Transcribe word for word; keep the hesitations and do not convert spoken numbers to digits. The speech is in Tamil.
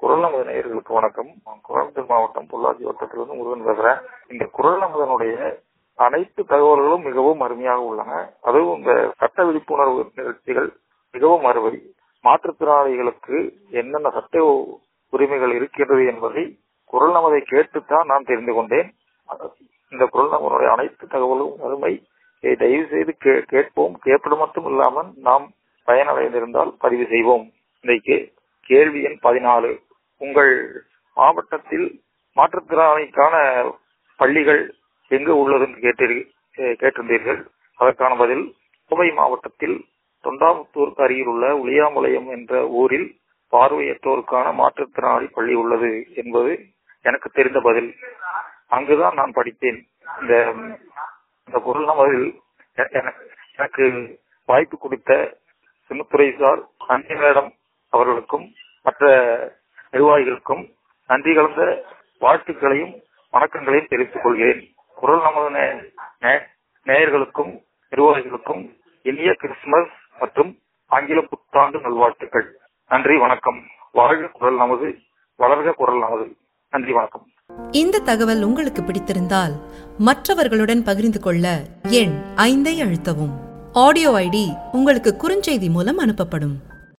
குரல் நமது நேயர்களுக்கு வணக்கம். கோயம்புத்தூர் மாவட்டம் பொள்ளாச்சி வட்டத்திலிருந்து முருகன் பேசுறேன். இந்த குரல் நமதனுடைய அனைத்து தகவல்களும் மிகவும் அருமையாக உள்ளன. அதுவும் இந்த சட்ட விழிப்புணர்வு நிகழ்ச்சிகள் மிகவும் அருமை. மாற்றுத்திறனாளிகளுக்கு என்னென்ன சட்ட உரிமைகள் இருக்கின்றது என்பதை குரல் நமதை கேட்டுத்தான் நான் தெரிந்து கொண்டேன். இந்த குரல் நமதனுடைய அனைத்து தகவலும் அருமை. தயவு செய்து கேட்போம். கேட்பது மட்டும் இல்லாமல் நாம் பயனடைந்திருந்தால் பதிவு செய்வோம். இன்றைக்கு கேள்வி எண் பதினாலு. உங்கள் மாவட்டத்தில் மாற்றுத்திறனாளிக்கான பள்ளிகள் எங்கு உள்ளது என்று கேட்டிருந்தீர்கள். அதற்கான பதில், கோவை மாவட்டத்தில் தொண்டாமுத்தூருக்கு அருகில் உள்ள உளியாம்பாளையம் என்ற ஊரில் பார்வையற்றோருக்கான மாற்றுத்திறனாளி பள்ளி உள்ளது என்பது எனக்கு தெரிந்த பதில். அங்குதான் நான் படித்தேன். இந்த இந்த குரல் நமதில் எனக்கு வாய்ப்பு கொடுத்த சின்னத்துறை சார், நன்றி மேடம் அவர்களுக்கும் மற்ற நிர்வாகிகளுக்கும் நன்றி கலந்த வாழ்த்துக்களையும் வணக்கங்களையும் தெரிவித்துக் கொள்கிறேன். குரல் நமது நேயர்களுக்கும் நிர்வாகிகளுக்கும் இனிய கிறிஸ்துமஸ் மற்றும் ஆங்கில புத்தாண்டு நல்வாழ்த்துக்கள். நன்றி, வணக்கம். வாழ்க குரல் நமது, வளர்க குரல் நமது. நன்றி, வணக்கம். இந்த தகவல் உங்களுக்கு பிடித்திருந்தால் மற்றவர்களுடன் பகிர்ந்து கொள்ள எண் ஐந்தை அழுத்தவும். ஆடியோ ஐடி உங்களுக்கு குறுஞ்செய்தி மூலம் அனுப்பப்படும்.